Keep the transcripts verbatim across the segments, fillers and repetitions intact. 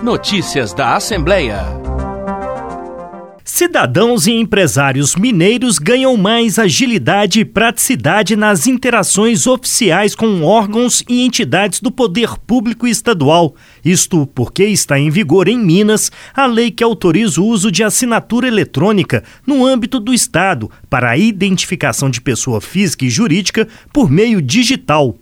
Notícias da Assembleia. Cidadãos e empresários mineiros ganham mais agilidade e praticidade nas interações oficiais com órgãos e entidades do poder público estadual. Isto porque está em vigor em Minas a lei que autoriza o uso de assinatura eletrônica no âmbito do Estado para a identificação de pessoa física e jurídica por meio digital.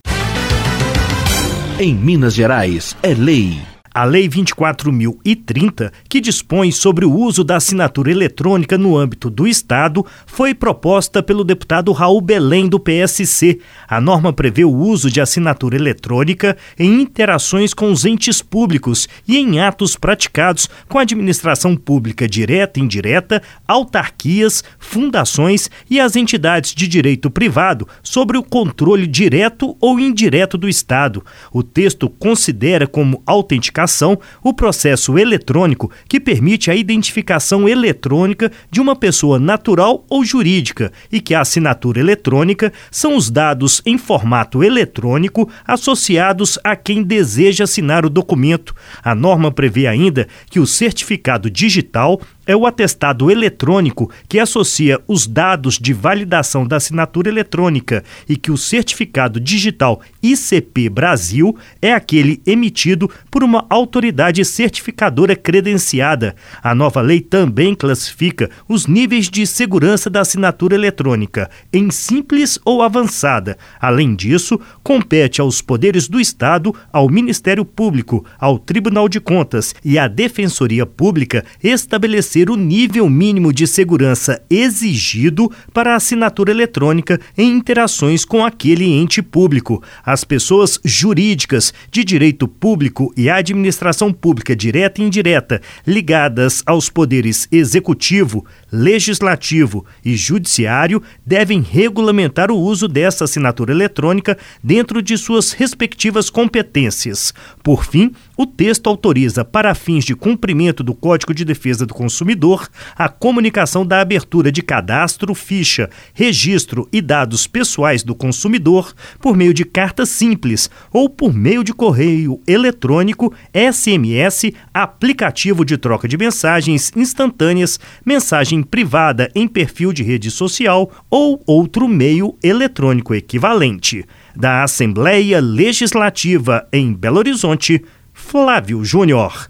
Em Minas Gerais, é lei. A Lei vinte e quatro mil e trinta, que dispõe sobre o uso da assinatura eletrônica no âmbito do Estado, foi proposta pelo deputado Raul Belém, do P S C. A norma prevê o uso de assinatura eletrônica em interações com os entes públicos e em atos praticados com a administração pública direta e indireta, autarquias, fundações e as entidades de direito privado sobre o controle direto ou indireto do Estado. O texto considera como autenticação o processo eletrônico que permite a identificação eletrônica de uma pessoa natural ou jurídica e que a assinatura eletrônica são os dados em formato eletrônico associados a quem deseja assinar o documento. A norma prevê ainda que o certificado digital é o atestado eletrônico que associa os dados de validação da assinatura eletrônica e que o certificado digital I C P Brasil é aquele emitido por uma autoridade certificadora credenciada. A nova lei também classifica os níveis de segurança da assinatura eletrônica em simples ou avançada. Além disso, compete aos poderes do Estado, ao Ministério Público, ao Tribunal de Contas e à Defensoria Pública estabelecer o nível mínimo de segurança exigido para a assinatura eletrônica em interações com aquele ente público. As pessoas jurídicas de direito público e administração pública direta e indireta ligadas aos poderes executivo, legislativo e judiciário devem regulamentar o uso dessa assinatura eletrônica dentro de suas respectivas competências. Por fim, o texto autoriza, para fins de cumprimento do Código de Defesa do Consumidor, a comunicação da abertura de cadastro, ficha, registro e dados pessoais do consumidor por meio de carta simples ou por meio de correio eletrônico, S M S, aplicativo de troca de mensagens instantâneas, mensagem privada em perfil de rede social ou outro meio eletrônico equivalente. Da Assembleia Legislativa em Belo Horizonte, Flávio Júnior.